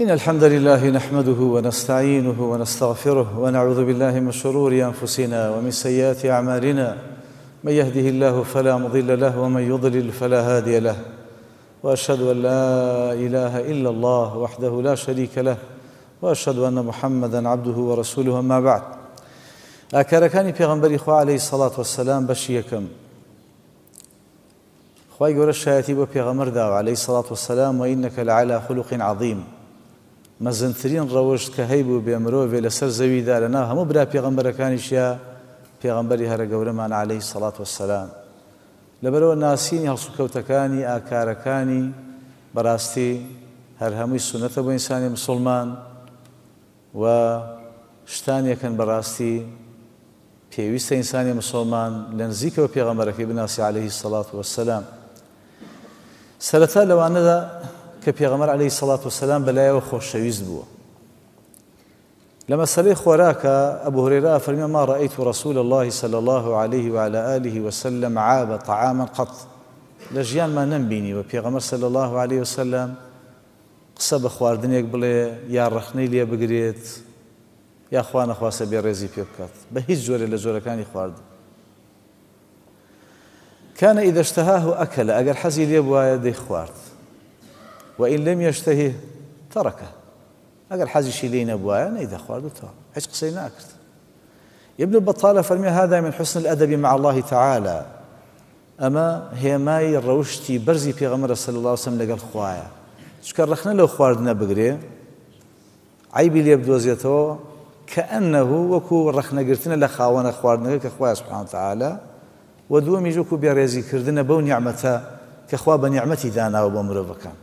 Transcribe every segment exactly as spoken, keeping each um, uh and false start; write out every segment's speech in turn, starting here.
إن الحمد لله نحمده ونستعينه ونستغفره ونعوذ بالله من شرور أنفسنا ومن سيئات أعمالنا من يهده الله فلا مضل له ومن يضلل فلا هادي له وأشهد أن لا إله إلا الله وحده لا شريك له وأشهد أن محمدا عبده ورسوله أما بعد ئاکارەکانی پێغەمبەری خوا عەلەیهی سەڵات وەسەلام بەشی یەکەم خوای گەورە شایەتی بۆ پێغەمبەر داوە عەلەیهی سەڵات وەسەلام وئینەکە لەعەلا خولوق عەظیم مەزنترین ڕەوشت کە هەیبوو بێ مرۆڤێ لەسەر زەویدا لەناو هەموو برا پێغەمبەرەکانیشیە پێغەمبەری هەرە گەورەمان عەلەیهی سەڵات وەسەلام لەبەرەوە ناسینی هەڵسوکەوتەکانی ئاکارەکانی بەڕاستی هەر هەمووی سونەتە بۆ ئینسانی موسڵمان و شتانێکن بەڕاستی پێویستە ئینسانی موسڵمان لە نزیکەوە پێغەمبەرەکەی بناسی عەلەیهی سەڵات وەسەلام سەرەتا لەوانەدا کە پێغەمبەر عەلەیهی سەڵات وەسەلام بەلایەوە خۆشەویست بووە لە مەسەلەی خۆراکە ئەبوو هورەیرە فەرمێ ما رأيت رسول الله صلى الله عليه وعلى آله وسلم عاب طعاما قط لە ژیانمان نەمبینیوە پێغەمبەر صلى الله عليه وسلم قسە بە خواردنێک بڵێ یا ڕەخنەی لێ بگرێت یا خوا نەخواسە بێڕێزی پێ بکات بە هیچ جۆرێ لە جۆرەکانی خواردن كان إذا اشتهاه أكل ئەگەر حەزی لێ بوایە دەی خوارد وإن لم يشتهه تركه ئەگەر حەزیشی لێی نەبوایە نەیدا خواردوتەوە هیچ قسەی ناکرد ابن بطالە فەرمێ هذا من حسن الأدب مع الله تعالى ئەمە هێمای ڕەوشتی بەرزی پێغەمبەرە صلی الله عليه وسلم لەگەڵ خوایە چونکە ڕەخنە لەو خواردنە بگرێ عیبی لێ بدۆزێتەوە كأنه وكو ڕەخنەگرتنە لە خاوەنە خواردنەکە کە خوای سبحانه وتعالى و دووەمیش وەکو بێڕێزیکردنە بەو نیعمەتە کە خوا بە نیعمەتی داناوە بۆ مرۆڤەکان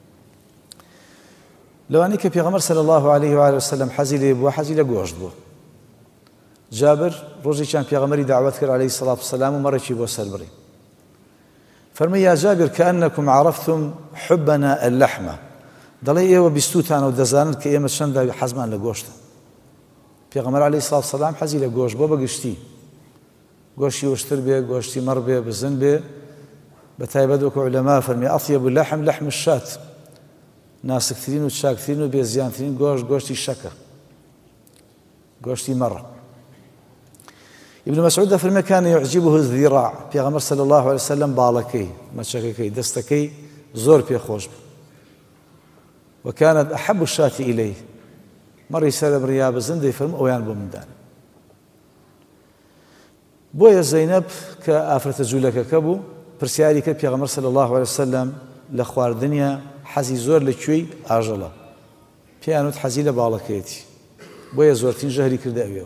لەوانەی کە پێغەمبەر صلی الله عليه وآله وسلم حەزی لێ بووە حەزی لە گۆشت بووە جابر ڕۆژێکیان پێغەمبەری داوەت کرد عەلەیهی سەڵات وسەلام و مەڕێکی بۆ سەربڕی فەرمووی یا جابر كأنكم عرفتم حبنا اللحمة دەڵێ ئێوە بیستوتانە و دەزانن کە ئێمە چەندە حەزمان لە گۆشتە پێغەمبەر عەلەیهی سەڵات وسەلام حەزی لە گۆشت بۆ بەگشتی گۆشتی وشتر بێ گۆشتی مەڕ بێ بزن بێ بە تایبەت وەکو عولەما فەرمێ ئەطیب اللحم لحم الشاة ناسکترین و چاکترین و بێزیانترین گۆشت گۆشتی شەکە گۆشتی مەڕە ابن مسعود دەفەرمێ كان يعجبه الذراع پێغەمبەر صلی الله عليه وسلم باڵەکەی مەچەکەکەی دەستەکەی زۆر پێخۆش بوو وكانت أحب الشاة إليه مەڕی سەرە بڕیا بزن دەیفەرموو ئەویان بۆ مندانە بۆیە زەینەب کە ئافرەتە جوولەکەکە بوو پرسیاری کرد پێغەمبەر صلی الله عليه وسلم لە خواردنیە حەزی زۆر لەکوێی ئاژەڵە پێیان وت حەزی لە باڵەکەیەتی بۆیە زۆرترین ژەهری کردە ئەوێەوە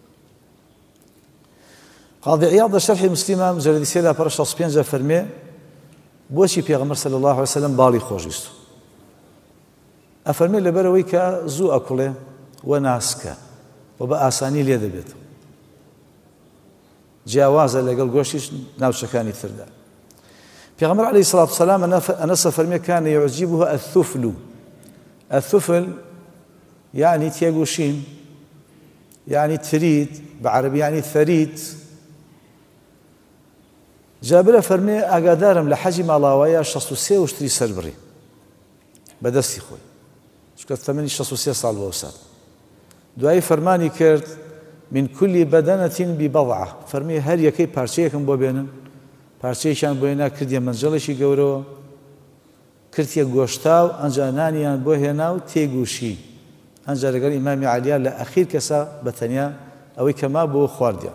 قاضی عیاض لە شەرحی موسلیمە مجەلەدی سێ لاپەڕە شەست و پێنجە فەرمێ بۆچی پێغەمبەر صلی الله عليه وسلم باڵی خۆشویست ئەفەرمێ لەبەرەوەی کە زوو ئەکوڵێ و ناسکە و بە ئاسانی لێ دەبێتەوە جیاوازە لەگەڵ گۆشتیش ناوچەکانی تردا پێغەمبەر عەلەیهی سەڵات وسەلام ئەنەسە فەرمێ كان يعجبه الثفل الثفل يعني تێگوشین يعني تريد بعربي يعني ثريد جابر فەرمێ ئاگادارم لە حەجی ماڵاوایە شەست و سێ وشتری سەربڕی بەدەستی خۆی چونکە تەمەنی شەست و سێ ساڵ بۆ سات دوایی فەرمانی کرد من كل بدنة ببضعة فەرمێ هەر یەکەی پارچەیەکم بۆ بێنن پارچەیەکیان بۆ هێنا کردیە منجەڵێکی گەورەوە کردیە گۆشتاو ئەنجا نانیان بۆ هێنا و تێگوشی ئەنجا لەگەڵ ئیمامی عەلیە لە ئەخیر کەسە بەتەنیا ئەوەی کە ما بۆ خواردیە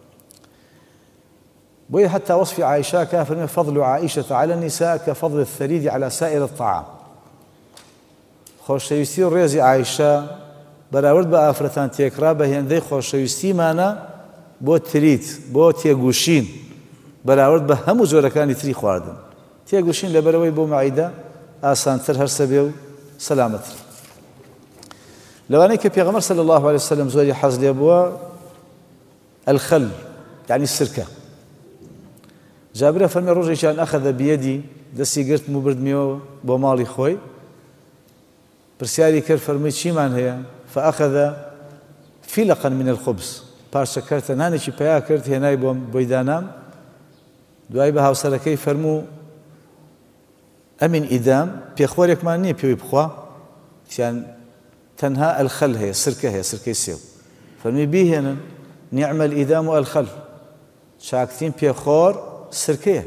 بۆیە حتى وصفی عائشە کە فەرمێ فضل عائشة على النساء كفضل الثريد على سائر الطعام خۆشەویستی و ڕێزی عایشە بەراورد بە ئافرەتان تێکرا بە هێندەی خۆشەویستیمانە بۆ تریت بۆ تێگوشین بەراورد بە هەموو جۆرەکانی تری خواردن تێگوشین لەبەرەوەی بۆ مەعیدە ئاسانتر هەرسە بێ و سەلامەتر لەوانەیە کە پێغەمبەر صلی الله عليه وسلم زۆری حەز لێ بووە الخەل یعنی سرکە جابرە فەرمێ ڕۆژێکیان ئەخەذە بیەدی دەستی گرتم و بردمیەوە بۆ ماڵی خۆی پرسیاری کرد فەرمووی چیمان هەیە فأخذ فیلقا من الخبز پارچە کەرتە نانێکی پیا کرد هێنای بۆی دانام دوای بە هاوسەرەکەی فەرموو ئەمین ئیدام پێخۆرێکمان نییە پێوی بخوا تیان تەنها ئەلخەل هەیە سرکە هەیە سرکەی سێو فەرمی بیهێنن نیعمە الئیدام و ئەلخەل چاکترین پێخۆر سرکەیە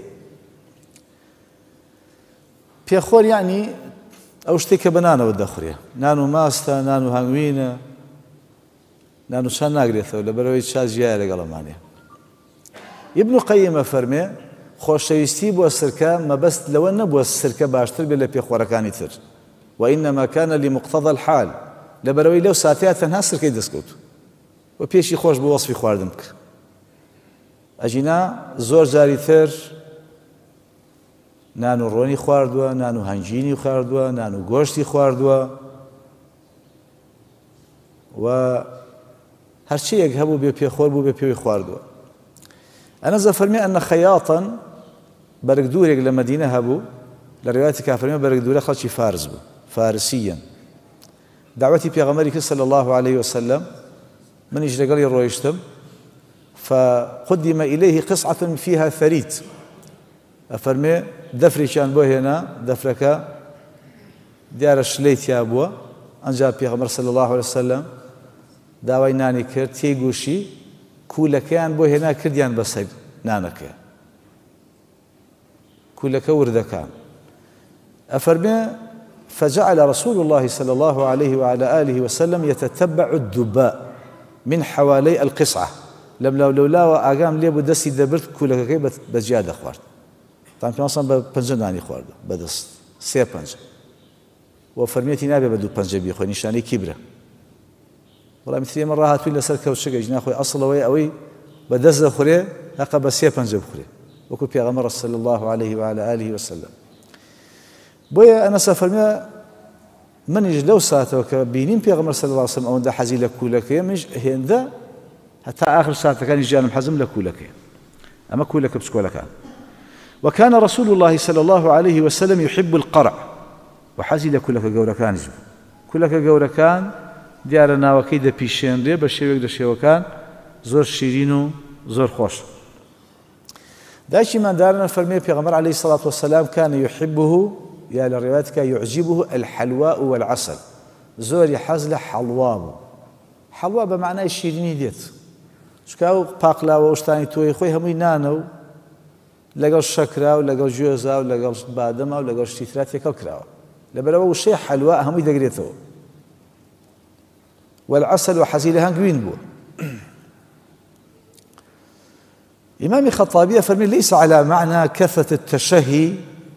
پێخۆر یعنی ئەو شتێک کە بە نانەوە دەخورێ نان و ماستە نان و هەنگوینە نان و چان ناگرێتەوە لەبەرەوەی چا ژیایە لەگەڵەمانێ ئیبن قەییمە فەرمێ خۆشەویستی بۆ سرکە مەبەست لەوە نەبووە سرکە باشتر بێت لە پێخۆرەکانی تر وإنما كان لمقتضى الحال لەبەرەوەی لەو ساتەیە تەنها سرکەی دەستکەوت و پێشی خۆش بۆ وەسفی خواردن بکە ئەجینا زۆر جاری تر نان و ڕۆنی خواردووە نان و هەنجینی خواردووە نان و گۆشتی خواردووە و هەرچیەک هەبوو بێ پێخۆر بوو بێ پێوی خواردووە ئەنەزە فەرمی ئەنە خەیاطەن بەرگ دوورێک لە مەدینە هەبوو لە ڕێواتی کافەرمێ بەرگ دوورە خەڵکی فارس بوو فارسیەن دعوەتی پێغەمبەری کرد صلی الله عليه وسلم منیش لەگەڵی ڕۆیشتم فقدم إليه قصعة فيها ثريد ئەفەرمێ دەفرێکیان بۆ هێنا دەفرەکە دیارە شلەی تیا بووە ئەنجا پێغەمبەر صلی الله عليه وسلم داوای نانی کرد تێیگوشی کوولەکەیان بۆ هێنا کردیان بەسەر نانەکە کوولەکە وردەکان ئەفەرمێ فجعل رسول الله صلى الله عليه وعلى آله وسلم يتتبع الدباء من حوالي القصعة لم لو لولا وأقام لي بدسي دبرت كولكي بزيادة خوارد طبعا في مصر بپنجه خوارد بدست سي پنجه وفرميتي نابي بدو پنجه بيخوي نشاني كبره والله مثل مرة هاتوي لسر كوتشكا جنا خوي أصل وي أوي بدست خوري لقى بسي پنجه بخوري وكو بيغمر صلى الله عليه وعلى آله وسلم بويا أنا سافرمي منيش لو ساعته كبينين بيغمر صلى الله عليه وسلم أو ده حزي لكولك منيش هندا حتى آخر ساعة كان يجي حزم لكولك أما كولك بسكولك وكان رسول الله صلى الله عليه وسلم يحب القرع وحزي لكولك جوركان يجب كولك جوركان ديارنا وكيد بيشين ري بشيوك دشيوكان زور شيرينو زور خوش داشي من دارنا فرمي بيغمر عليه الصلاة والسلام كان يحبه يا للروايات كان يعجبه الحلواء والعسل زور يحزل حلواب حلوا بمعنى الشيريني ديت شكاو باقلاوە شتانی تۆی خۆی هەمووی نانە و لەگەڵ شەکرا و لەگەڵ گوێزا و لەگەڵ بادەما و لەگەڵ شتی ترا تێکەڵ کراوە لەبەرەوە وشەی حەلوا هەمووی دەگرێتەوە والعسل وحەزی لە هەنگوین بووە إمام خطابي فرمي ليس على معنى كثرة التشهي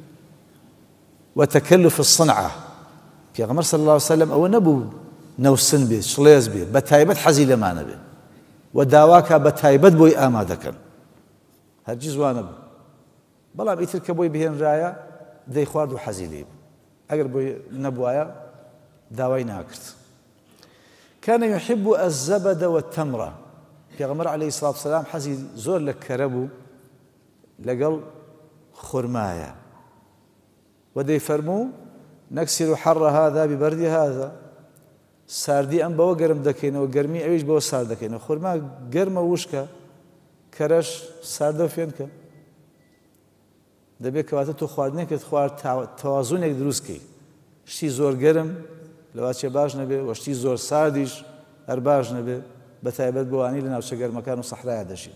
وتكلف الصنعة في صلى الله عليه وسلم أو نبو نوسن به شليز به بتايبت حزي لما نبي وداواکە بە تایبەت بۆی ئامادەکەن هەرگیز وا نەبوو بەڵام ئیتر کە بۆی بهێنرایە دەی خوارد و حەزی لێ بوو ئەگەر بۆی نەبوایە داوای ناکرد كان يحب الزبد والتمر پێغەمبەر عليه الصلاة والسلام حەزی زۆر لە کەرە بوو لەگەڵ خورمایە ودەیفەرموو نەکسر حەڕ هذا ببرد هذا ساردی ئەم بەوە گەرم دەکەینەوە گەرمی ئەویش بەوە سارد دەکەینەوە خورما گەرمە وشکە کەرەش ساردە و فێنکە دەبێت کەواتە تۆ خواردنێکت خوارد تەوازونێک دروستکەی شتی زۆر گەرم لەواچێ باش نەبێ و شتی زۆر ساردیش هەر باش نەبێ بە تایبەت بۆوانی لە ناوچە گەرمەکان و سەحرایە دەژین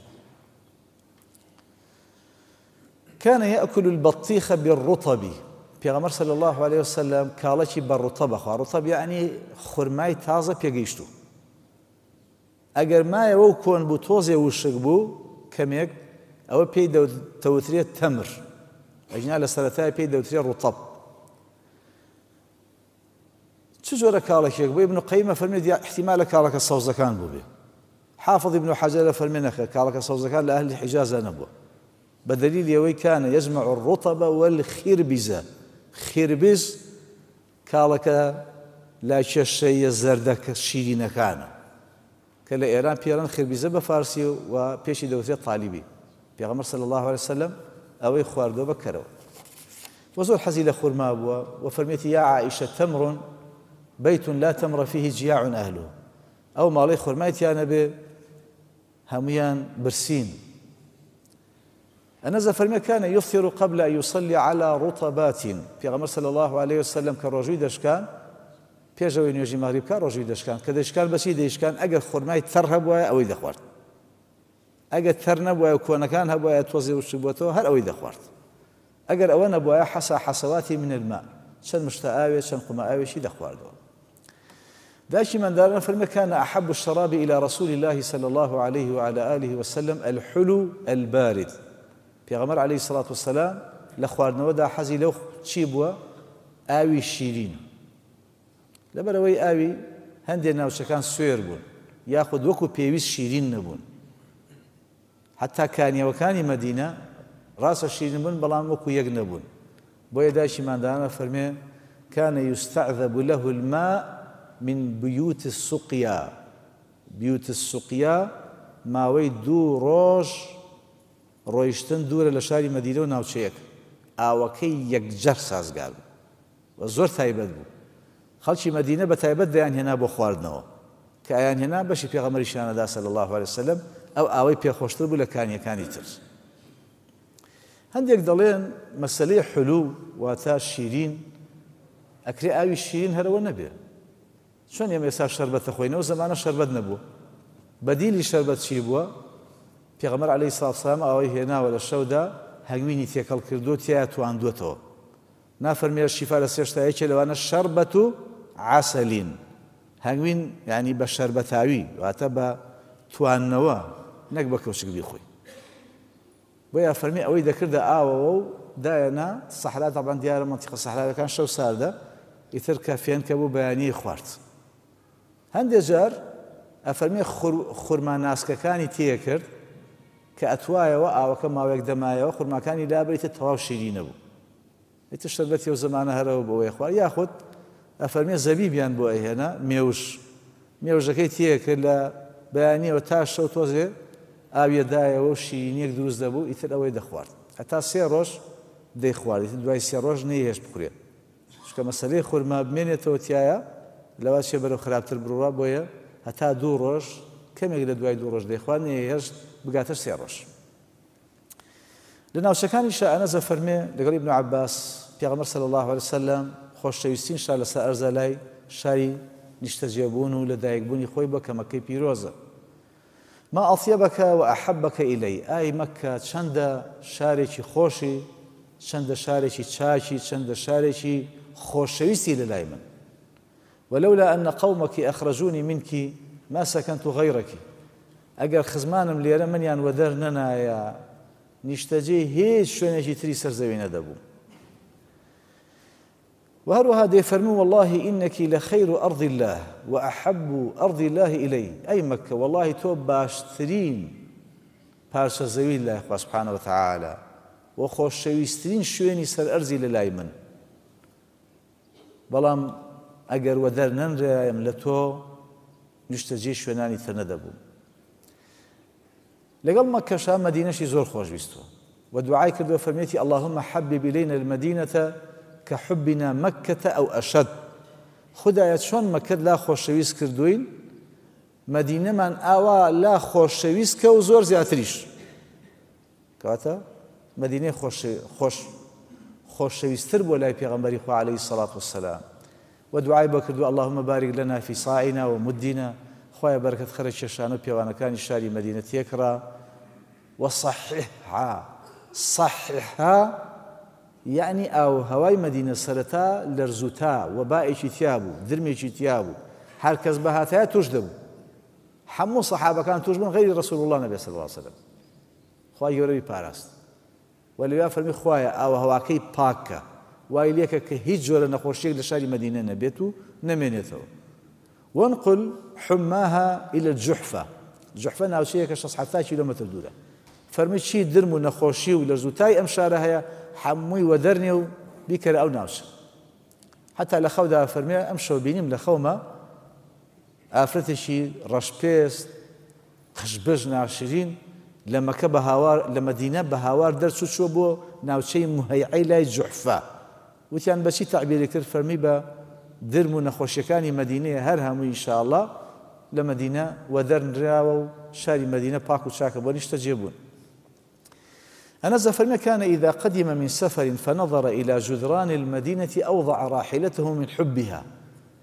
كان يأكل البطيخ بالرطب پیغمبر صلی الله علیه وسلم کاڵەکی بە ڕوتەب ئەخوا ڕوتەب یعنی خورمای تازە پێگەیشتوو ئەگەر مایەوە و کۆن بوو تۆزێ وشک بوو کەمێک ئەوە پێی دەوترێت تەمر ئەجنا لە سەرەتای پێی دەوترێت ڕوتەب چ جۆرە کاڵێکێک بوو ابن قەییمە فەرمێت احتیمالە کاڵەکە سەوزەکان بوو بێ حافظ ابن حەجەر فەرمێ نەخێ کاڵەکە سەوزەکان لە ئەهلی حیجازە نەبووە بدليل يوي كان يجمع الرطب والخربز خربز كالك لا شيء زردك شيرين كان كلا إيران بيران خربزة بفارسي وبيشي دوتي طالبي بيغمر صلى الله عليه وسلم أو يخواردو بكرو وزور حزيل خرما وفرميتي يا عائشة تمر بيت لا تمر فيه جياع أهله أو مالي خرمايتي أنا به هميان برسين أنزل فرمي كان يفطر قبل أن يصلي على رطبات في غمر صلى الله عليه وسلم كالرجل دشكان پێشەوەی نوێژی مەغریب کا ڕۆژی دەشکان کە دەشکان بەچی دەیشکان ئەگەر خورمای تەڕ هەبووایە ئەوەی دەخوارد ئەگەر تەڕ نەبووایە و کۆنەکان هەبووایە تۆزێ وشی بۆتەوە هەر ئەوەی دەخوارد ئەگەر ئەوە نەبووایە حەسا حەسەواتی من الماء چەند مشتە ئاوێ چەند قومە ئاوێشی دەخواردەوە داشي من دارنا فرمي كان أحب الشراب إلى رسول الله صلى الله عليه وعلى آله وسلم الحلو البارد پیغمبر عليه الصلاة والسلام لخواردنا ودا حزي لو تشيبوا آوي الشيرين لبروي آوي هندي ناوشكان سوير بون ياخد وكو بيويس شيرين نبون حتى كان وكان مدينة راس الشيرين بون بلان وكو يقنبون بويا داشي من دارنا فرمي كان يستعذب له الماء من بيوت السقيا بيوت السقيا ماوەی دوو ڕۆژ ڕۆیشتن دوورە لە شاری مەدینە و ناوچەیەک ئاوەکەی یەکجەر سازگار بوو و زۆر تایبەت بوو خەڵکی مەدینە بە تایبەت دەیانهێنا بۆ خواردنەوە کە ئایانهێنا بەشی پێغەمبەریشانەدا صلی الله عليه وسلم ئەو ئاوەی پێخۆشتر بوو لە کانیەکانی تر هەندێک دەڵێن مەسەلەی حولو واتە شیرین ئەکرێ ئاوی شیرین هەرەوە نەبێ چۆن ئێمە ئێستا شەربەت دەخۆینەوە زەمانە شەربەت نەبووە بەدیلی شەربەت چی بووە پێغەمبەر عەلەیهی سڵاتو وسەلام ئاوەی هێناوە لە شەودا هەنگوینی تێکەڵ کردو تایە تواندووەتەوە نافەرمێ شیفا لە سێشتایەکێ لەوانە شەربەت و عەسەلین هەنگوین یعنی بە شەربەتاوی واتە بە تواننەوە نەک بە کەوچک بیخۆی بۆیە فەرمی ئەوەی دەکردە ئاوەوە و دایەنا سەحرا تەبەن دیارە مەنتیقە سەحراویەکان شەو ساردە ئیتر کە فێن کەبوو بەیانی خوارد هەندێک جار ئەفەرمێ خورما ناسکەکانی تێ کرد کە ئەتوایەوە ئاوەکە ماوەیەک دەمایەوە خورماکانی لابریتە تەواو شیرینە بوو ئیتر شەربەتی ئەو زەمانە هەرەوە بۆەوەی خوارد یاخود ئەفەرمێ زەبیبیان بۆ ئەهێنا مێوش مێوژەکەی تێ کرد لە بەیانیەوە تا شەو تۆزێ ئاویەدایەوە و شیرینیەک دروست دەبوو ئیتر ئەوەی دەخوارد هەتا سێ ڕۆژ دەیخوارد ئیتر دوای سێ ڕۆژ نەیهێشت بخورێت چکە مەسەلەی خورما بمێنێتەوە تایە لەوا چێ بەرەو خراپتر بڕوا بۆیە هەتا دوو ڕۆژ کەمێک لە دوای دوو ڕۆژ دەیخوارد نەیهێشت بگاتە سێ ڕۆژ لە ناوچەکانی شائەنەزە فەرمێ لەگەڵ ئیبن عەباس پێغەمبەر صلی الله عليه وسلم خۆشەویستین شار لەسەر ئەرزە لای شاری نیشتەجێبوون و لەدایکبوونی خۆی بە کە مەکەی پیرۆزە ما ئەطیبەکە و ئەحەبەکە ئیلەی ئای مەکە چەندە شارێکی خۆشی چەندە شارێکی چاکی چەندە شارێکی خۆشەویستی لە لای من ولولا أن قومك أخرجوني منك ما سكنت غيرك ئەگەر خزمانم لێرە منیان وەدەر نەنایە نیشتەجێ هیچ شوێنێکی تری سەرزەوی نەدەبوو وهروها ديفرمو والله إنك لخير أرض الله وأحب أرض الله إلي أي مكة والله تو باشترين بارش زوي الله سبحانه وتعالى وخوش شويسترين شويني سر أرزي للاي من بلام أجر ودر ننريم لتو نشتجي شويناني تندبو لقل مكة شام مدينة شي زور خوش بيستو ودعاي كردو فرميتي اللهم حبب إلينا المدينة كحبنا مكة أو أشد خدایت شون مكة لا خوشویست کردوین مدينة من آوا لا خوشویست که و زور زیاتریش کواتا مدينة خوش خوش خوشویستر بولاي پیغمبری خو عليه الصلاة والسلام ودعاء بكردو اللهم بارك لنا في صاعنا ومدنا خويا بركة خرج شانو بيوانا كان الشاري مدينة يكرا وصححها صححها يعني أو هواي مدينة سرتا لرزوتا وبائشي ثيابو درميشي ثيابو هركز بهاتها تجدبو حمو صحابة كان تجبون غير رسول الله نبي صلى الله عليه وسلم خواهي يوربي باراست ولو فرمي خواهي أو هواكي باكا وإليك كهيج جورا نخوشيك لشاري مدينة نبيتو نمينيتو وانقل حماها إلى الجحفة الجحفة ناوشيك شخص حتى كيلومتر دولة فرمي شي درمو نخوشي ولرزوتاي أمشارها هي حموي ودرني بكر أو ناوش حتى لخودا فرمي أمشوا بينيم لخوما أفرتشي رشبيس خشبج ناشرين لما كبهوار لما دينا بهوار درسو شو بو ناوشي مهيعي لا جحفة وتيان بشي تعبير كر فرمي با درمو نخوشيكاني مدينة هرهم إن شاء الله لمدينة ودرن راو شاري مدينة باكو شاكا بونيش تجيبون أنس فرمي كان إذا قدم من سفر فنظر إلى جدران المدينة أوضع راحلته من حبها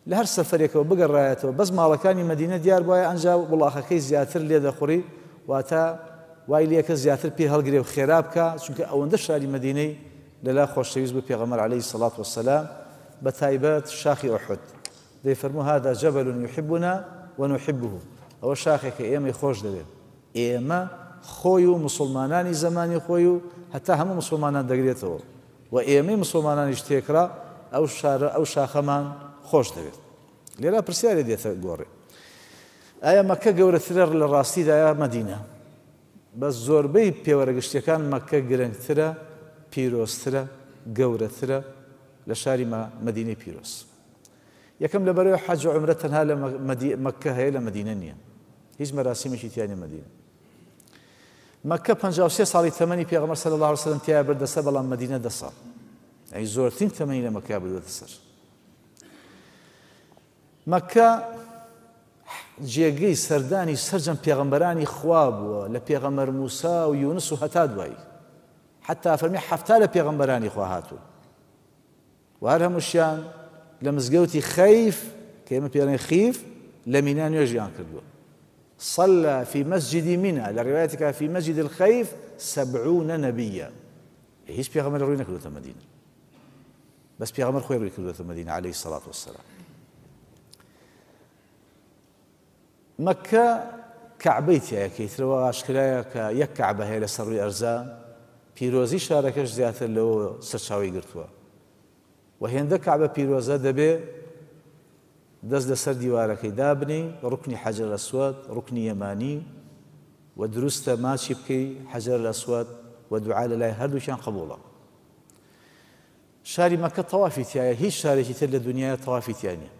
لە هەر سەفەرێکەوە بگەڕایەتەوە بەس ماڵەکانی مەدینە دیار بواە ئەنجا وڵاخەکەی زیاتر لێ دەخوڕی واتە وای لێکە زیاتر پێ هەڵگرێ و خێرا بکە چونکە ئەوەندە شاری مەدینەی لەلا خۆشەویست بوو پێغەمبەر عەلەیهی سەڵات وەسەلام بە تایبەت شاخی ئوحود دەیفەرموو هذا جبل يحبنا ونحبه ئەوە شاخێکە ئێمەی خۆش دەوێت ئێمە خۆی و مسلمانانی زمانی خۆی و هەتا هەموو مسلمانان دەگرێتەوە و ئێمەی مسلمانانیش تێکرا ئەو شارە ئەو شاخەمان خۆش دەوێت لێرا پرسیارێ دێتە گۆڕێ ئایا مەکە گەورەترە لە ڕاستیدایە مەدینە بەس زۆربەی پێوەرەگشتیەکان مەکە گرنگترە پیرۆزترە گەورەترە لە شاری مەدینەی پیرۆز یەکەم لەبەرەوەی حەج و عومرە تەنها لە مەکە هەیە لە مەدینە نییە هیچ مەراسیمێکی تیانە مەدینە مەکە پەنجا و سێ ساڵی تەمەنی پێغەمبەر صلی الله علیه وسلم تیا بردەسە بەڵام مەدینە دە ساڵ ئەی زۆرترین تەمەنی لە مەکە بردووەتە سەر مەکە جێگەی سەردانی سەرجەم پێغەمبەرانی خوا بووە لە پێغەمبەر موسا و یونس و هەتا دوایی حتا فەرمی حەفتا لە پێغەمبەرانی خوا هاتوو و هەر هەمووشیان لە مزگەوتی خەیف کە ئێمە پێڵێن خیف لە مینا نوێژیان کردووە صلى في مسجد منى لروايتك في مسجد الخيف سبعون نبيا هیچ پێغەمبەر ڕووی نەکردوتە مەدینە بەس پێغەمبەر خۆی ڕووی کردوتە مەدینە عەلەیهی الصلاة والسلام مەکە کەعبەی تایە کەیترەوە ئاشکرایە کە یەک کەعبە هەیە لەسەر ڕووی ئەرزە پیرۆزی شارەکەش زیاتر لەوە سەرچاوی گرتووە و هێندە کەعبە پیرۆزە دەبێ دەست لەسەر دیوارەکەی دابنی ڕوکنی حەجەر ئەسوەد ڕوکنی یەمانی و دروستە ماچی بکەی حەجەر ئەسوەد و دوعا لە لای هەردووکیان قبوڵە شاری مەکە تەوافی تایە هیچ شارێکی تر لە دنیاە تەوافی تیا نییە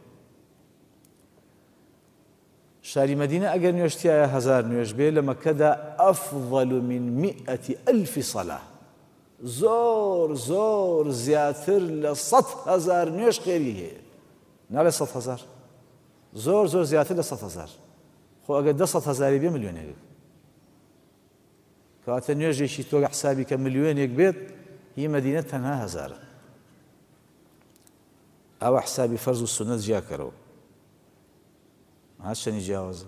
شاری مەدینە ئەگەر نوێژتیایە هەزار نوێژ بێ لە مەکەدا ئەفضل من مئة ألف صلاة زۆر زۆر زیاتر لە سەد هەزار نوێژ خێری هەیە ناڵێ سەد هەزار زۆر زۆر زیاتر لە سەد هەزار خۆ ئەگەر دە سەد هەزاری بێ ملیۆنێک کەواتە نوێژێکی تۆ حسابی کە ملیۆنێک بێت هی مەدینە تەنها هەزارە ئەوە حسابی فەرز و سونەت جیاکەرەوە هات شەنی جیاوازە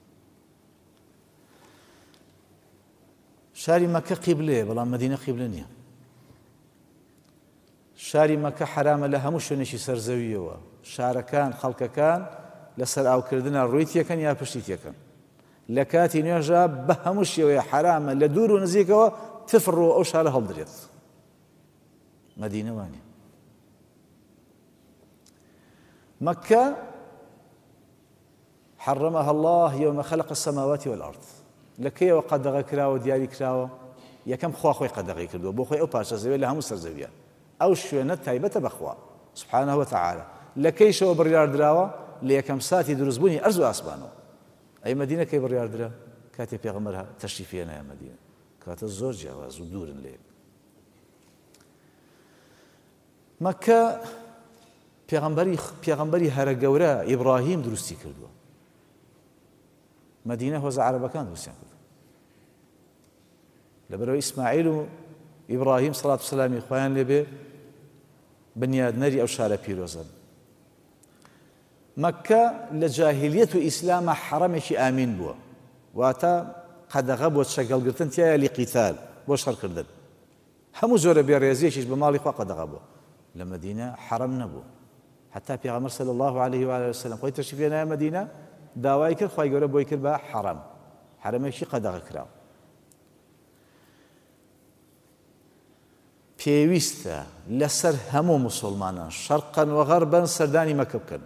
شاری مەکە قیبلەیە بەڵام مەدینە قیبلە نییە شاری مەکە حرامە لە هەموو شوێنێکی سەرزەویەوە شارەکان خەڵکەکان لەسەر ئاوکردنە ڕووی تێکەن یا پشتی تێکەن لە کاتی نوێژە بە هەموو شێوەیە حرامە لە دوور و نزیکەوە تفڕۆ ئەو شارە هەڵدرێت مەدینە وانە مەکە حرمها الله يوم خلق السماوات والأرض لەکەیەوە قەدەغە کراوە دیاری کراوە یەکەم خوا خۆی قەدەغی کردووە بۆ خۆی ئەو پاشە زەوێ لە هەموو سەرزەویە ئەو شوێنە تایبەتە بەخوا سبحانه وتعالى لەکەیشەوە بڕیاردراوە لە یەکەم ساتی دروستبوونی ئەرز و ئاسمانەوە ئەی مەدینە کەی بڕیاردرا کاتێ پێغەمبەر تەشریفی هێنایە مەدینە کاتە زۆر جیاواز و دوورن لێ مەکە پێغەمبەری پێغەمبەری هەرە گەورە ئیبراهیم دروستی کردووە مەدینە هۆزە عەرەبەکان دروستیان کردووە لەبەرەوەی ئیسماعیل و ئیبراهیم سەڵات و سەلامی خۆیان لێبێ بنیادنەری ئەو شارە پیرۆزن مەکە لە جاهیلیەت و ئیسلامە حەرەمێکی ئامین بووە واتە قەدەغە بۆ چەگەڵگرتن تایە لیقیتال بۆ شەڕکردن هەموو جۆرە بێڕێزیەکیش بە ماڵی خوا قەدەغە بووە لە مەدینە حەرەم نەبوو حتا پێغەمبەر صلی الله عليه و آله وسلم خۆی تەشریف هێنایە مەدینە داوای کرد خوای گەورە بۆی کرد بە حەرەم حەرەمێکی قەدەغە کراوە پێویستە لەسەر هەموو مسلمانان شەرقەن و غەربەن سەردانی مەکە بکەن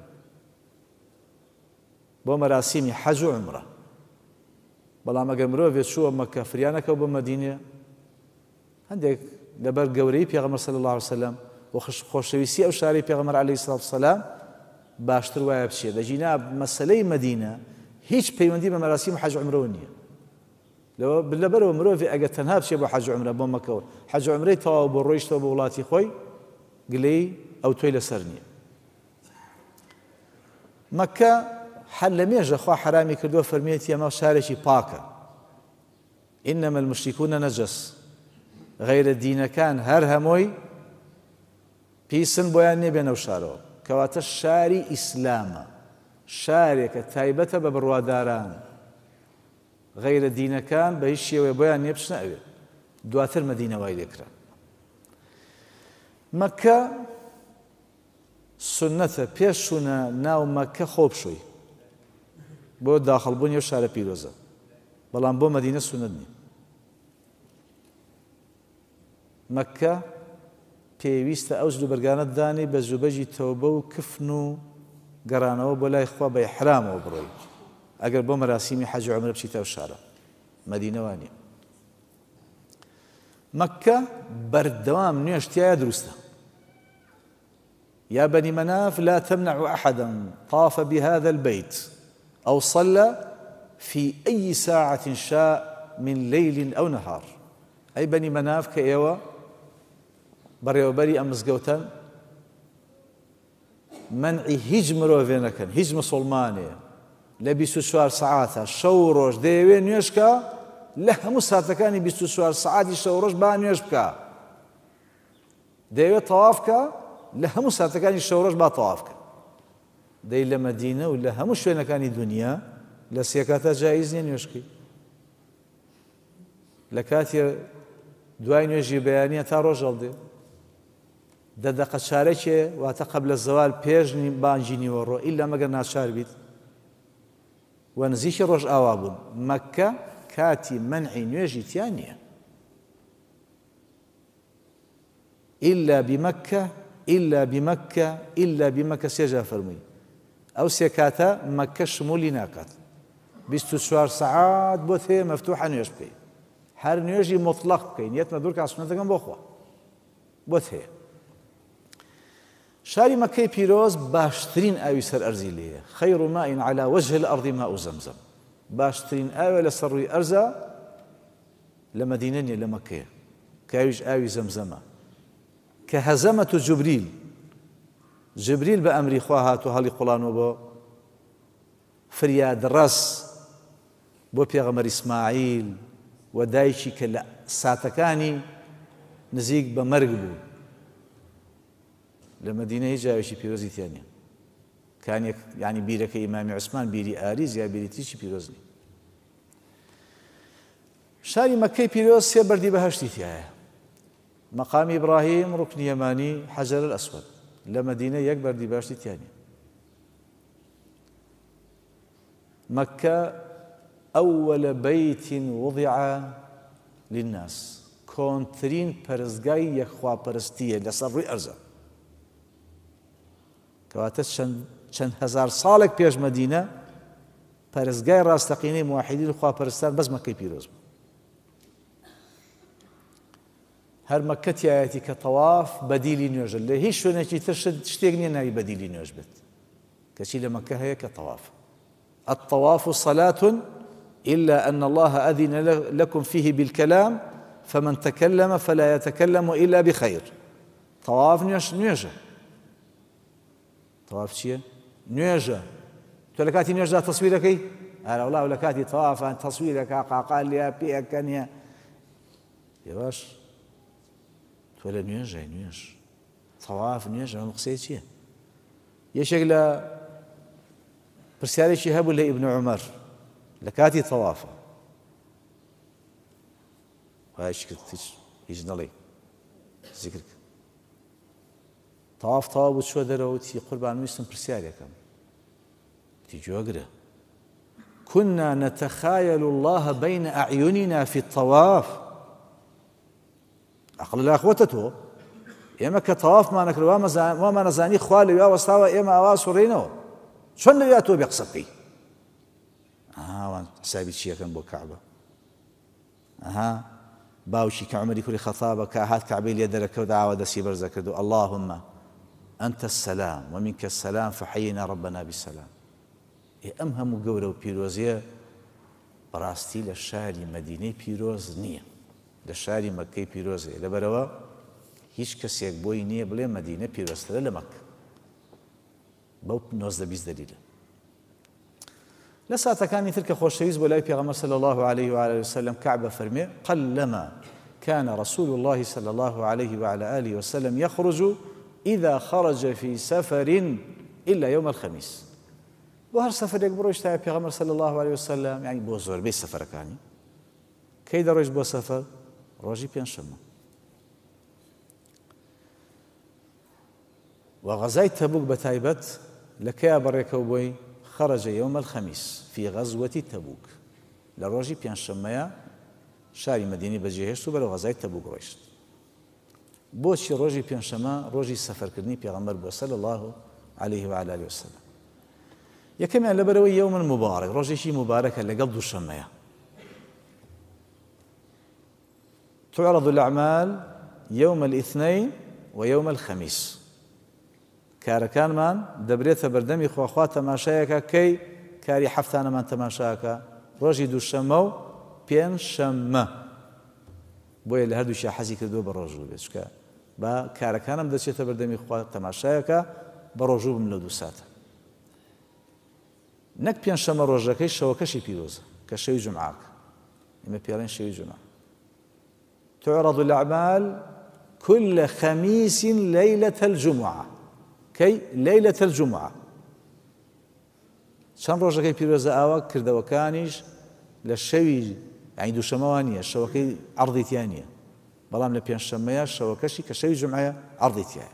بۆ مەراسیمی حەج و عومرە بەڵام ئەگەر مرۆڤێ چووە مەکە فریانەکەوە بە مەدینە هەندێک لەبەر گەورەی پێغەمبەر صلی الله عليه وسلم و خۆشەویستی ئەو شاری پێغەمبەر عەلەیهی سەڵات وسەلام باشتر وایە بچێ دەجینا مەسەلەی مەدینە هیچ پەیوەندی بە مەراسیم حەج و عومرەوە نییە لەبەرەوە مرۆڤێ ئەگەر تەنها بچێ بۆ حەج و عومرە بۆ مەکەوە حەج و عومرەی تەواو بۆ ڕۆیشتەوە بە وڵاتی خۆی گلەی ئەو تۆی لەسەر نییە مەکە هەر لە مێژە خوا حرامی کردووە فەرمێتی ئەمە شارێکی پاکە ئینەمە المشریکون نەجەس غەیرە دینەکان هەر هەمووی پیسن بۆیان نێبێنە ئەو شارەوە کەواتە شاری ئیسلامە، شارێکە تایبەتە بە بڕواداران غەیرە دینەکان بە هیچ شێوێ بۆیان نێ بچنە ئەوێ. دواتر مەدینە وای لێکرا. مەککە سونەتە پێش چوونە ناو مەککە خۆ بشۆی بۆ داخەڵبوونی ئەو شارە پیرۆزە، بەڵام بۆ مەدینە سونەت نییە. مەککە پێویستە ئەو جلوبەرگانەت دانی بە جوبەجی تەوبە و کفن و گەڕانەوە بۆ لای خوا بە ئیحرامەوە بڕۆی ئەگەر بۆ مەراسیمی حەج و عومرە بچیتە ئەو شارە. مەدینە وان نییە. مەککە بەردەوام نوێژ تایە دروستە. يا بني مناف لا تمنعوا أحدا طاف بهذا البيت أو صلى في أي ساعة شاء من ليل أو نهار. أي بني مناف كأيوة بەڕێوەبەری ئەم مزگەوتەن منعی هیچ مرۆڤێنەکەن، هیچ مسڵمانێ لە بیست و چوار سەعاتە شەو ڕۆژ دەیەوێ نوێژکە لە هەموو ساتەکانی بیست و چوار سەعاتی شەو ڕۆژ با نوێژ بکە. دەیەوێت تەواف بکە لە هەموو ساتەکانی شەو ڕۆژ با تەواف بکە. دەی لە مەدینە و لە هەموو شوێنەکانی دنیا لە سێ کاتە جایز نییە نوێژکەی. لە کاتی دوای نوێژی بەیانیە تا ڕۆژ هەڵدێ دە دەقە چارەکێ واتە قەبلە زەوال پێش بانگی نیوەڕۆ ئیلا مەگەر ناچار بیت و نزیکی ڕۆژ ئاوا بوون. مەککە کاتی منعی نوێژی تیان نییە ئیلا بمەککە ئیلا بمەککە ئیلا بمەککە سێجا فەرمووی. ئەو سێ کاتە مەککە شمولی ناکات. بیست و چوار سەعات بۆ هەیە مەفتوحە نوێژ بکەین، هەر نوێژی مطلق بکەین، یەتمە دوور کە سونەتەکەم بۆ خوا بۆ هەیە. شاری مەککەی پیرۆز باشترین ئاوی سەر ئەرزی لێیە. خەیر ماء على وجه الأرض ماء زەمزەم. باشترین ئاوێ لەسەر ڕووی ئەرزە لە مەدینە نیە، لە مەککەیە، کە ئاویش ئاوی زەمزەمە کە هەزەمەت و جوبریل جبریل بە ئەمری خوا هاتووە هەڵی قوڵانەوە بۆ فریادڕەس بۆ پێغەمبەر ئیسماعیل و دایکی کە لە ساتەکانی نزیک بە مەرگ بوو. لە مەدینە هیچ ئاوێکی پیرۆزی تیا نییە. کانێک یعنی بیرەکە ئیمامی عوسمان بیری ئاریز یا بیری تیشی پیرۆز نییە. شاری مەککەی پیرۆز سێ بەردی بەهەشتی تایە. مەقامی ئیبراهیم، ڕوکنی یەمانی، حەجەر الئەسوەد. لە مەدینە یەک بەردی بەهەشتی تیا نییە. مەککە ئەوەلە بەیتین وضع للناس، کۆنترین پەرستگای یەکخواپەرستیە لەسەر ڕووی ئەرزە. کەواتە چەند هەزار ساڵێک پێش مەدینە پەرستگای ڕاستەقینەی موحیدین خواپەرستان بەس مەککەی پیرۆز بوو. هەر مەککە تایەتی کە تەواف بەدیلی نوێژە، لە هیچ شوێنێکی تر شتێک نییە ناوی بەدیلی نوێژ بێت، کەچی لە مەککە هەیە کە تەواف. الطواف صلاة إلا أن الله أذن لكم فيه بالكلام فمن تكلم فلا يتكلم إلا بخير. طواف نوێژە. تەواف چییە؟ نوێژە. تۆ لە کاتی نوێژدا تەسویرەکەی؟ ئارە وڵاو لە کاتی تەوافان تەسویرەکە قاقال لێ پێەکەنیە. یێواش تۆ لە نوێژای نوێژ تەواف نوێژە. ئەم قسەی چییە؟ یەکێک لە پرسیارێکی هەبوو لە ئیبن عومەر لە کاتی تەوافە، وایش کرد هیچ نەڵێ زیکر کرد. تەواف تەواو بوو چووە دەرەوە وتی قوربان ویستم پرسیارێکم. وتی جۆگرە. كنا نتخايل الله بين أعيننا في الطواف. عقل لا أخوته تۆ ئێمە کە تەوافمان نەکرد وامان نەزانی خوا لەوێ وەستاوە ئێمە ئاوا سوڕێنەوە چۆن لەوێ تۆ بێ قسە بکەی؟ ئاوان حسابی چیەکەم بۆ کەعبە. ئەها باوکی کە عومەری کوڕی خەتابە کە هات کەعبەی لێ دەرەکەوت ئاوا دەستی بەرزە کرد و اللهم أنت السلام ومنك السلام فحينا ربنا بالسلام. ئەم هەموو گەورە و پیرۆزیە بەڕاستی لە شاری مەدینەی پیرۆز نییە، لە شاری مەککەی پیرۆزێ. لەبەرەوە هیچ کەسێک بۆی نییە بڵێ مەدینە پیرۆزترە لە مەککە بەو نۆزدە بیست دەلیلە. لە ساتەکانی تر کە خۆشەویست بۆ لای پێغەمبەر صلی الله عليه وآله وسلم کەعبە فەرمێ قلما كان رسول الله صلى الله عليه وعلى آله وسلم يخرج إذا خرج في سفر إلا يوم الخميس بۆ هەر سەفەرێک بڕۆیشتایە پێغەمبەر صلی الله عليه وسلم یعنی بۆ زۆربەی سەفەرەکانی کەی دەڕۆیشت بۆ سەفەر ڕۆژی پێنجشەممە و غەزای تەبوک بەتایبەت لە کەیە بەڕێکەوە بۆی خرج يوم الخميس في غزوة تبوك لە ڕۆژی پێنجشەممەیە شاری مەدینی بەجێهێشت و بەرەو غەزای تەبوک ڕۆیشت بۆچی ڕۆژی پێنجشەممە ڕۆژی سەفەرکردنی پێغەمبەر بووە صلی الله عليه وعلى آله وسلم یەکەمیان لەبەرەوەی یوم مبارەک ڕۆژێکی مبارەکە لەگەڵ دووشەممەیە تعرض الأعمال يوم الاثنين ويوم الخميس کارەکانمان دەبرێتە بەردەمی خواخوا تەماشایەکە کەی کاری هەفتانەمان تەماشاکە ڕۆژی دووشەممە و پێنجشەممە بۆیە لە هەردووشیان حەزی کردووە بە ڕۆژوو بێت چکە بە کارەکانم دەچێتە بەردەمی خوا تەماشایەکە بە ڕۆژوو بم لە دوو ساتە نەک پێنجشەممە ڕۆژەکەی شەوەکەشی پیرۆزە کە شەوی جومعاکە ئێمە پێڵێن شەوی جومعە تعرض الأعمال كل خميس ليلة الجمعة كي ليلة الجمعة چەند ڕۆژەکەی پیرۆزە ئاوا کردەوەکانیش لە شەوی یعنی دووشەممەوە نییە شەوەکەی عەرضی تیا نییە بەڵام لە پێنجشەممەیە شەوەکەشی کە شەوی جومعەیە عەرضی تیایە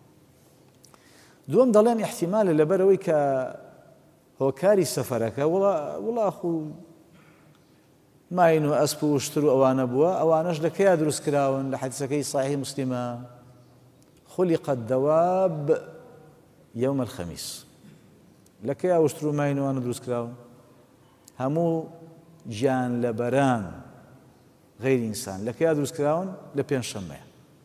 دووەم دەڵێن احتیمالە لەبەرەوەی کە هۆکاری سەفەرەکە وڵاخ و ماین و ئەسپ و شتر و ئەوانە بووە ئەوانەش لە کەیە دروست کراون لە حەدیسەکەی صحیح موسلیمە خلق الدواب يوم الخميس لەکەیە وشتر و ماین وانە دروست کراون هەموو گیان لەبەران غەیری ئینسان لەکەیە دروست کراون لە پێنجشەممەیە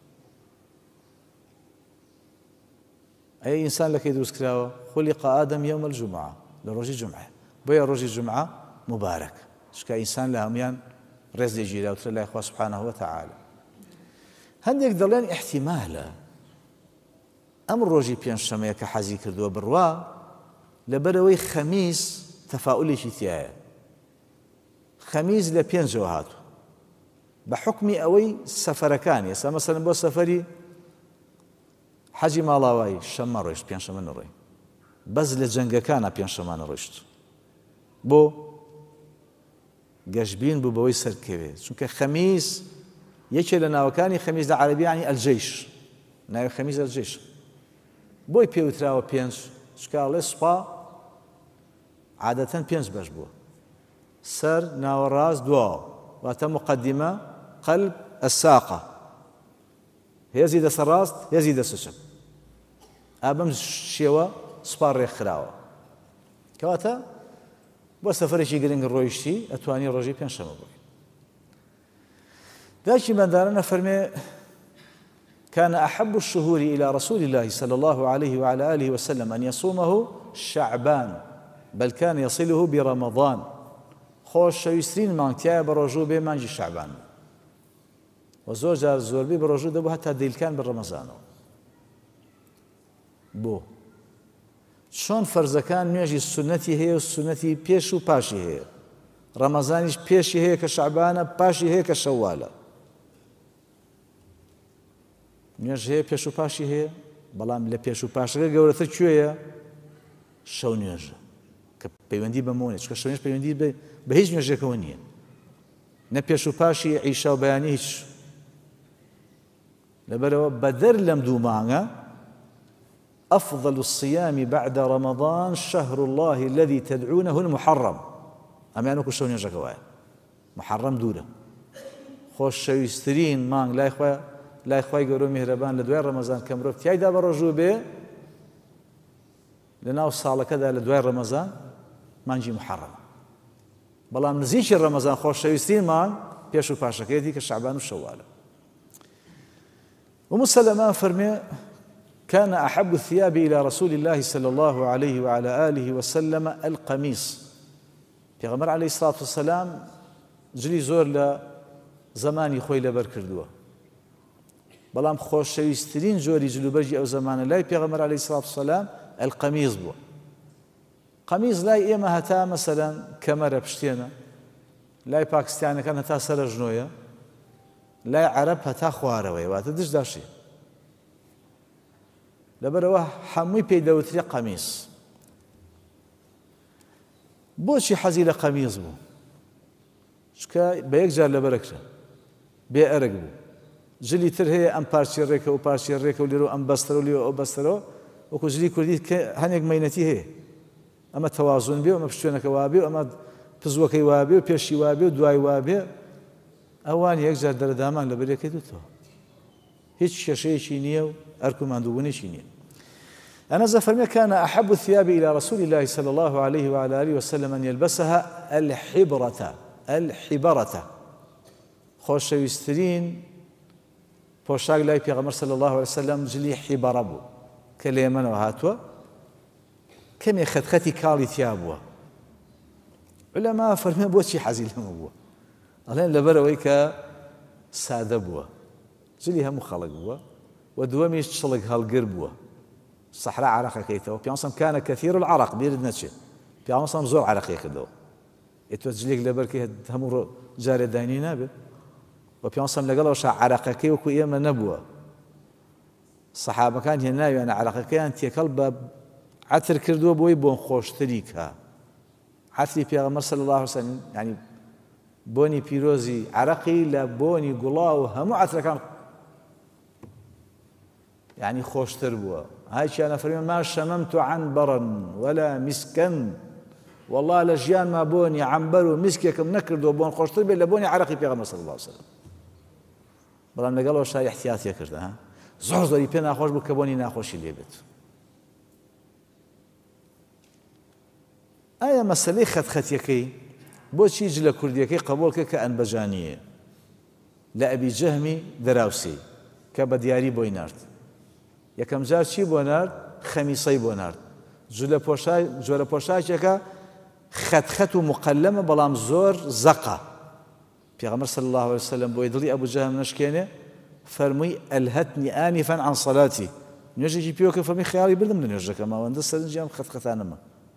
ئەیە ئینسان لەکەی دروست کراوە خلق آدم يوم الجمعة لە ڕۆژی جومعە بۆیە ڕۆژی جومعە مبارەک چکە ئینسان لە هەمویان ڕێز لێگیراوترە لای خوا سبحانه وتعالى هەندێک دەڵێن احتیمالە ئەم ڕۆژی پێنجشەممەیە کە حەزی کردووە بڕوا لەبەرەوەی خەمیس تەفاعولێکی تایە خەمیس لە پێنجەوە هاتووە بە حوکمی ئەوەی سەفەرەکانی ئێستا مەسەڵەن بۆ سەفەری حەجی ماڵاوایی شەممە ڕۆیشت پێنجشەممە نەڕۆی بەس لە جەنگەکانە پێنجشەممانە ڕۆیشت بۆ گەشتبین بوو بەوەی سەرکەوێت چونکە خەمیس یەکێ لە ناوەکانی خەمیس لە عەرەبی یعنی ئەلجەیش ناوی خەمیس ئەلجەیش بۆی پێوتراوە پێنج چکاڵێ سوپا عادەتەن پێنج بەش بووە سەر ناوەڕاست دواوە واتە مقەدیمە قەلب ئەساقە هێزی دەسە ڕاست هێزی دەسە چەپ ئابەم شێوە سوپا ڕێکخراوە کەواتە بۆ سەفەرێکی گرنگ ڕۆیشتی ئەتوانی ڕۆژی پێنجشەممە بڕۆی داکی مەندانە فەرمێ كان أحب الشهور إلى رسول الله صلى الله عليه وعلى آله وسلم أن يصومه شعبان بل كان يصله برمضان خوش شويسترين مانكتيا بروجو بي مانجي شعبان وزور جار زور بي بروجو دبو حتى ديل كان بالرمضان بو شون فرزكان نيجي السنتي هي والسنتي بيش وباشي هي رمضانيش بيشي هي كشعبان باشي هي كشوالة نوێژ هەیە پێش و پاشی هەیە بەڵام لە پێش و پاشەکە گەورەتر کوێیە شەو نوێژە کە پەیوەندی بەمەوە نیە چکە شەو نوێژ پەیوەندی بە هیچ نوێژێکەوە نییە نە پێش و پاشی عیشا و بەیانی هیچ لەبەرەوە بەدەر لەم دوو مانگە أفضل الصيام بعد رمضان شهر الله الذي تدعونه المحرم ئەمانە کو شەو نوێژەکەوایە محرم دوورە خۆشەویستترین مانگ لای خۆیە لای خوای گەورە میهرەبان لە دوای ڕەمەزان کە مرۆڤ تیایدا بە ڕۆژوو بێ لە ناو ساڵەکەدا لە دوای ڕەمەزان مانگی محەڕەمە بەڵام نزیکی ڕەمەزان خۆشەویستترین مانگ پێش و پاشەکەیەتی کە شەعبان و شەوالە أم سلمة فەرمێ كان أحب الثياب إلى رسول الله صلى الله عليه وعلى آله وسلم القميص پێغەمبەر عليه الصلاة والسلام جلی زۆر لە زمانی خۆی لەبەر کردووە بەڵام خۆشەویستترین جۆری جلوبەرجی ئەو زمانە لای پێغەمبەر عەلەیهی سڵات وسەلام ئەلقەمیز بووە قەمیز لای ئێمە هەتا مەسەلەن کەمەرە پشتێنە لای پاکستانەکان هەتا سەرە ژنۆیە لای عەرەب هەتا خوارەوەیە واتە دشداشێ لەبەرەوە هەمووی پێی دەوترێ قەمیس. بۆچی حەزی لە قەمیس بوو؟ چکە بە یەک جار لەبەرەکرا بێ ئەرگ بوو. جلی تر هەیە ئەم پارچی ڕێکە و پارچی ڕێکە و لێرە ئەم بەستەرە و لێرە ئەو بەستەرەوە، وەکو جلی کوردی هەنێک مەینەتی هەیە. ئەمە تەوازون بێ و ئەمە پشتوێنەکە وابێ و ئەمە پزوەکەی وابێ و پێشی وابێ و دوای وابێ، ئەوان یەک جار دەرەدامان لەبەر یەکەی دوتەوە. هیچ کێشەیەکی نییە و ئەرک و ماندووبوونێکی نییە. أنس فرمي كان أحب الثياب إلى رسول الله صلى الله عليه وعلى آله وسلم أن يلبسها الحبرة الحبرة خۆشەویستترین پۆشاک لای پێغەمبەر صلی الله عليه وسلم جلی حیبەرە بوو کە لە یەمەنەوە هاتووە، کەمێ خەتخەتی کاڵی تیا بووە. عولەما فەرمێ بۆچی حەزی لەمە بووە؟ ئەڵێن لەبەرەوەی کە سادە بووە، جلی هەموو خەڵک بووە و دووەمیش چڵک هەڵگر بووە. صحرا عرقەکەیتەوە. پیامبەر كان كثير العرق بیرت نەچێت. پیامبەر زۆر عرقی کردەوە. ئێتۆ جلێک لەبەر کە هەموو جارێ داینی نابێت. و پیامبەر لەگەڵەوەش عرقەکەی وەکو ئێمە نەبووە. سەحابەکان هێناویانە عرقەکەیان تێکەڵ بە عەتر کردووە بۆی بۆن خۆشتری کە. عەتری پیامبەر صلی الله عليه وسلم یعنی بۆنی پیرۆزی عرقی لە بۆنی گوڵاو و هەموو عەترەکان يعني خوشتر بوا. هاي أنا فريم ما شممت عنبرا ولا مسكا والله لجيان ما بوني عنبر ومسك كم نكردو بون خوشتر بي لبوني عرقي بيغمبر صلى الله عليه وسلم. بلان نقالو شاي احتياط يكرده ها زور زوري بي ناخوش بو كبوني ناخوشي ليبت. آية مسألة خد خد يكي بوشي جل كرديكي قبول كأن بجانية لا أبي جهمي دراوسي كبدياري بوينارد. یەکەم جار چی بۆ نارد؟ خەمیسەی بۆ نارد. جۆرە پۆشاکێکە خەتخەت و مقەلەمە بەڵام زۆر زەقە. پێغەمبەر صلی الله عليه وسلم بۆی دڵی ئەبوو جەهم نەشکێنێ فەرمووی ئەلهەتنی ئانیفەن عن صەلاتی. نوێژێکی پێوە کە فەرمی خەیاڵی بردم لە نوێژەکە ماوەندە سەرنجیام خەتخەتانەمە.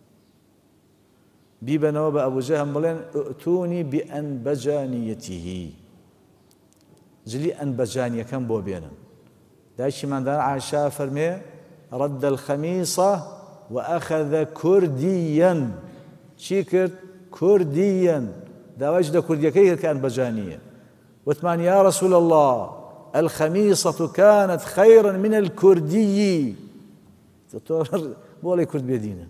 بیبەنەوە بە ئەبوو جەهم بڵێن ئوتونی بئەنبەجانیەتیه. جلی ئەنبەجانیەکەم بۆ بێنن. دايشي من دار عائشة فرمي رد الخميصة وأخذ كرديا شيكر كرديا داوج دا كرديا كي كان بجانية وثمان يا رسول الله الخميصة كانت خيرا من الكردي بولي كرد بيدينا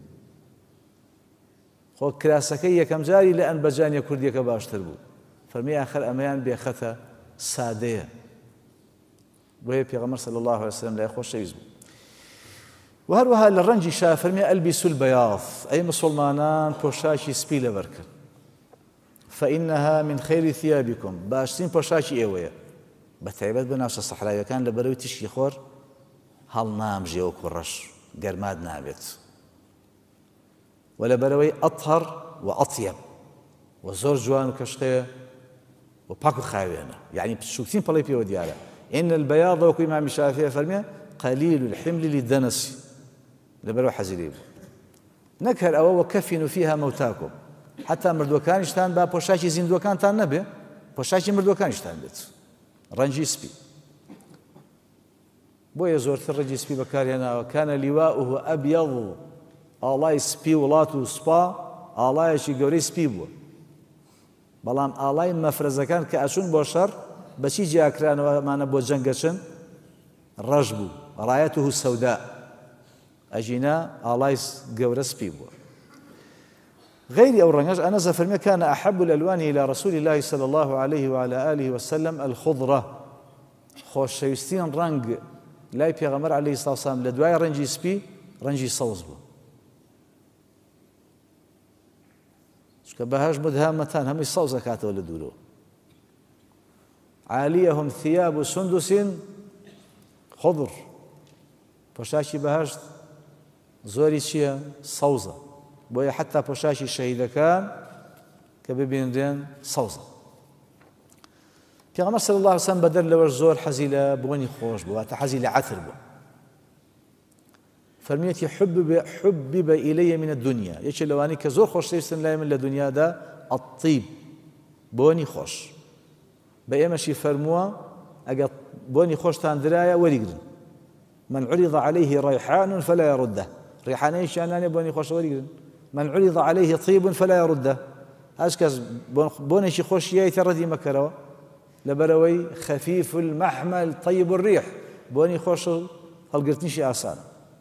خو كراسكية كم جاري لأن بجانية كرديا كباش تربو فرمي آخر أميان بيخثة سادية وهي پیغمبر صلى الله عليه وسلم لا يخوش شيء. وهروها للرنجي شاف فرمي ألبسوا البياض أي مسلمانان بوشاشي سبيل بركن فإنها من خير ثيابكم باشتين بوشاشي إيوية بتعبد بناس الصحراء كان لبروي تشي خور هل نام جيوك والرش قرماد نابت ولا بروي أطهر وأطيب وزور جوان وكشخية وباكو خاوينة يعني بتشوكتين بلاي بيو ديالا إن البياض وكو إمام الشافعي فرمي قليل الحمل للدنس لبرو حزيريب نكهر أو وكفنوا فيها موتاكم حتى مردوكان اشتان با بوشاشي زندوكان تان نبي بوشاشي مردوكان اشتان بيت رنجي سبي بويا زورت الرنجي سبي بكارينا وكان لواؤه أبيض الله سبي ولاتو سبا الله يشي قوري سبي بو بلام الله مفرزكان كأشون بوشر بشي جاء كران ومانا بو جنگشن رجبو رايته السوداء أجينا آلايس قورس بيبو غير أو رنجاج أنا زفرمي كان أحب الألوان إلى رسول الله صلى الله عليه وعلى آله وسلم الخضرة خوش شويستين رنج لا يبيغمر عليه الصلاة والسلام لدواي رنجي سبي رنجي صوز بو شكا بهاج مدهامتان هم يصوز كاتو لدولو عاليهم ثياب سندس خضر پۆشاکی بەهەشت زۆری چییە؟ سەوزە بۆیە حتا پۆشاکی شەهیدەکان کە ببیندرێن سەوزە. پێغەمبەر صلی الله علیه و سەلەم بەدەر لەوەش زۆر حەزی لە بۆنی خۆش بوو واتە حەزی لە عەتر بوو. فەرمیێتی حبب إلي من الدنيا یەکێ لەوانەی کە زۆر خۆشەویستن لای من لە دنیادا الطیب بۆنی خۆش. بە ئێمەشی فەرمووە ئەگە بۆنی خۆشتان درایە وەریگرن من عرض عليه ريحان فلا يرده ريحانين شانان بوني خوش وريقن من عرض عليه طيب فلا يرده هاشكاس بوني شي خوش يتردي مكروا لبروي خفيف المحمل طيب الريح بوني خوش هل شي آسان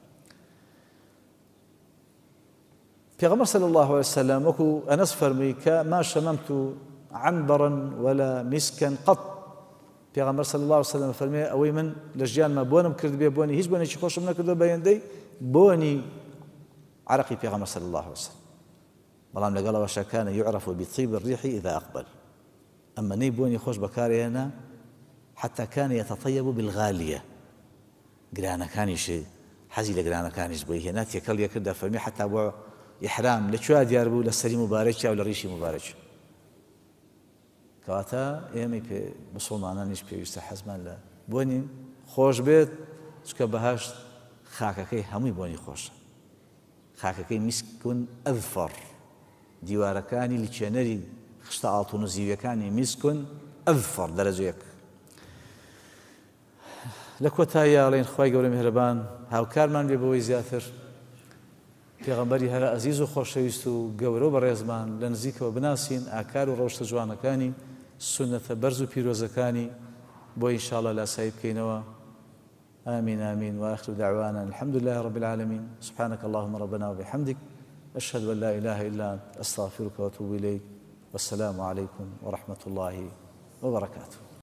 پیغمبر صلى الله عليه وسلم وكو أنس فرمي ما شممت عنبرا ولا مسكا قط پیغمبر صلى الله عليه وسلم فرمي أوي من لجيان ما بونم كرد بي بوني هيج بوني شي خوشم نكردو بيندي بوني عرقي پیغمبر صلى الله عليه وسلم بلام لقال وشا كان يعرف بطيب الريح إذا أقبل أما ني بوني خوش بكاري هنا حتى كان يتطيب بالغالية قرانا كان شيء حزي لقرانا كان يشبه ناتي كل يكرد فرمي حتى أبو إحرام لشوا ديار بو لسري مبارك أو لريشي مبارك كواتا ئێمەی پێ مسلمانانیش پێویستە حەزمان لە بۆنی خۆش بێت چکە بەهەشت خاکەکەی هەمووی بۆنی خۆشە خاکەکەی میسکون ئەذفەڕ دیوارەکانی لیچێنەری خشتە ئاڵتون و زیویەکانی میسکون ئەذفەڕ دەرەجەیەک لە کۆتایی ئاڵێن خوای گەورە میهرەبان هاوکارمان بێ بەوەی زیاتر پێغەمبەری هەرە ئەزیز و خۆشەویست و گەورە و بەڕێزمان لە نزیکەوە بناسین ئاکار و ڕەوشتە جوانەکانی سنەتە بەرز و پیرۆزەکانی بۆ ئینشاءڵڵا لاسایی بکەینەوە آمين آمين وآخر دعوانا الحمد لله رب العالمين سبحانك اللهم ربنا وبحمدك أشهد أن لا إله إلا أنت أستغفرك وأتوب إليك والسلام عليكم ورحمة الله وبركاته